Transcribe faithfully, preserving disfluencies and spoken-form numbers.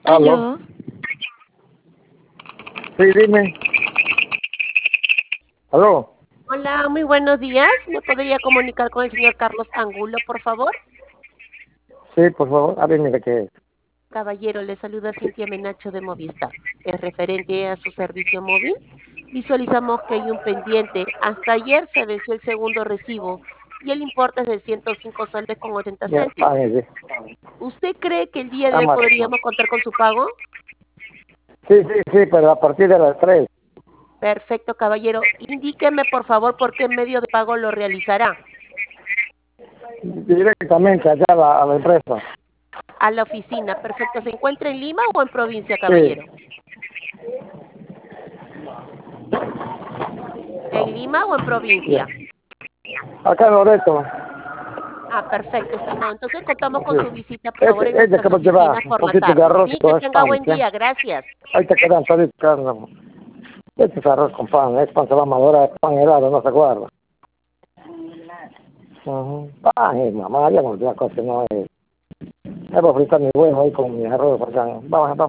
¿Aló? Aló, Sí, dime. ¿Aló? Hola, muy buenos días. ¿Me podría comunicar con el señor Carlos Angulo, por favor? Sí, por favor, a ver, mire qué es. Caballero, le saluda Cintia Menacho de Movistar. Es referente a su servicio móvil. Visualizamos que hay un pendiente. Hasta ayer se venció el segundo recibo y el importe es de ciento cinco soles con ochenta Ya, céntimos. páguese. ¿Usted cree que el día de hoy Amar. podríamos contar con su pago? Sí, sí, sí, pero a partir de las tres. Perfecto, caballero. Indíqueme, por favor, por qué medio de pago lo realizará. Directamente allá a la, a la empresa. A la oficina. Perfecto. ¿Se encuentra en Lima o en provincia, Sí. caballero? ¿En Lima o en Ya. provincia? Acá en Loreto. Ah, perfecto, estimado. Entonces contamos con Sí. su visita, por favor, en Este, este nuestras que lleva oficinas un por la poquito de tarde. arroz Sí, que con tenga pan, buen ¿sí? día. Gracias. Ahí te quedan toditos carne. Este es arroz con pan, es pan se va a madurar, es pan helado, no se guarda. Ujú. Pan, eh, mamá, ya no, la cosa no es. Es para fritar mi huevo ahí con mi arroz, porque vamos, vamos.